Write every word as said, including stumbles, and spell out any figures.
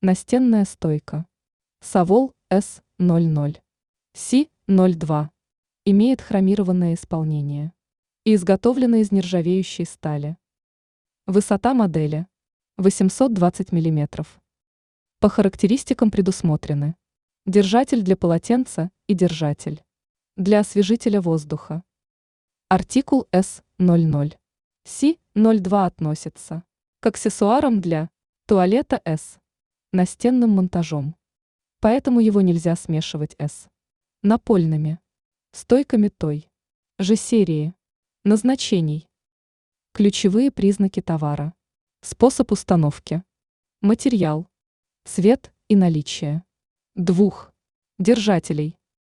Настенная стойка. Савол эс ноль ноль си ноль два. Имеет хромированное исполнение и изготовлена из нержавеющей стали. Высота модели восемьсот двадцать миллиметров. По характеристикам предусмотрены держатель для полотенца и держатель для освежителя воздуха. Артикул эс ноль ноль си ноль два относится к аксессуарам для туалета S настенным монтажом, поэтому его нельзя смешивать с напольными стойками той же серии назначений. Ключевые признаки товара: способ установки, материал, цвет и наличие двух держателей